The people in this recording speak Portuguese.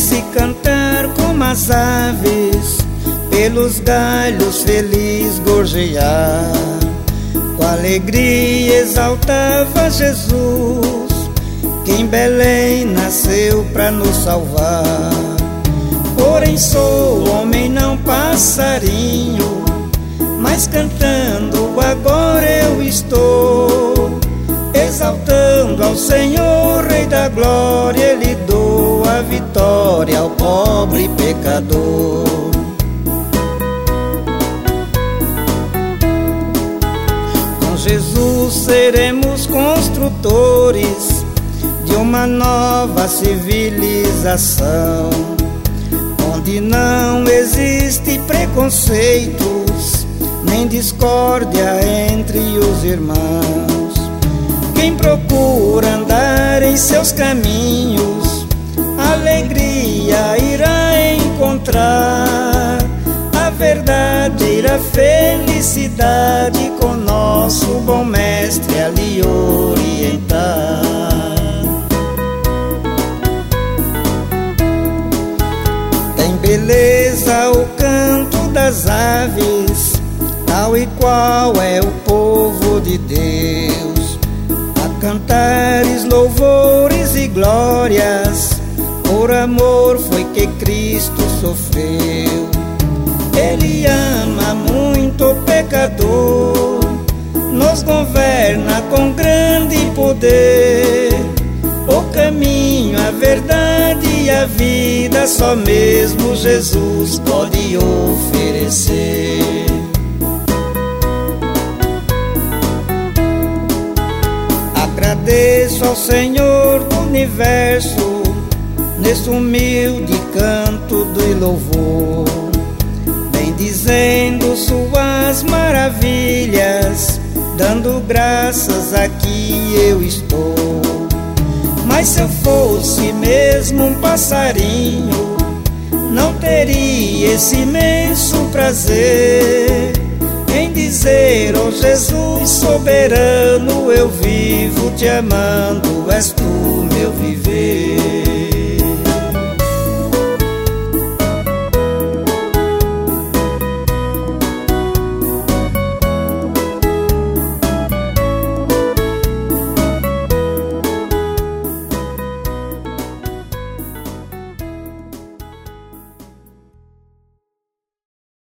merece cantar como as aves, pelos galhos feliz gorjear. Com alegria exaltava Jesus, que em Belém nasceu pra nos salvar. Porém sou homem, não passarinho, mas cantando agora eu estou, exaltando ao Senhor, Rei da Glória. Ele dou a vitória ao pobre pecador. Com Jesus seremos construtores de uma nova civilização, onde não existe preconceitos, nem discórdia entre os irmãos. Quem procura andar em seus caminhos, alegria irá encontrar. A verdade e a felicidade com nosso bom mestre a lhe orientar. Tem beleza o canto das aves, tal e qual é o povo de Deus, a cantares louvores e glórias. Por amor foi que Cristo sofreu. Ele ama muito o pecador, nos governa com grande poder. O caminho, a verdade e a vida só mesmo Jesus pode oferecer. Agradeço ao Senhor do universo nesse humilde canto do louvor, bendizendo suas maravilhas, dando graças aqui eu estou. Mas se eu fosse mesmo um passarinho, não teria esse imenso prazer em dizer: ó Jesus soberano, eu vivo te amando, és tu meu viver.